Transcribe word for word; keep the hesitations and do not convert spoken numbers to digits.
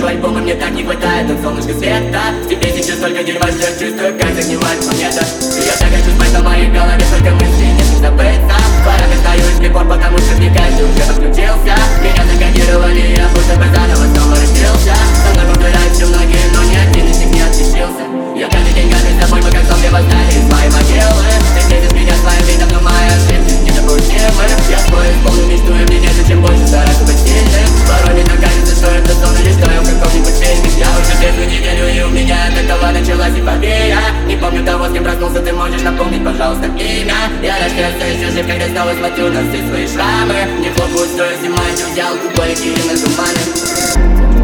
тысячу альбомов мне так не хватает от солнышка света. В тебе сейчас только дерьма ждет, чувствую, как загнивает планета. И я так хочу спать, на моей голове только мысли не забыться. Парами стою из прибор, потому что мне каждый уже подключился. Меня закодировали, я будто бы заново снова родился. Со мной повторяют все многие, но ни один из них не отличился. Я каждый день горжусь собой, мы как зомби восстали из моей могилы. Ты светишь меня своим видом, но мои ошибки недопустимы. Я свою исполню мечту, и мне незачем больше стараться быть сильным. Порой мне кажется, что это сон или что я в каком-нибудь фильме. Я уже третью неделю, и у меня от этого началась эйфория. Не помню того, с кем проснулся, ты можешь напомнить, пожалуйста, имя. Я рад, что я все еще жив, когда снова смотрю на все свои шрамы. Не хлопаю, стоя, снимаю, взял губы, и на туманы.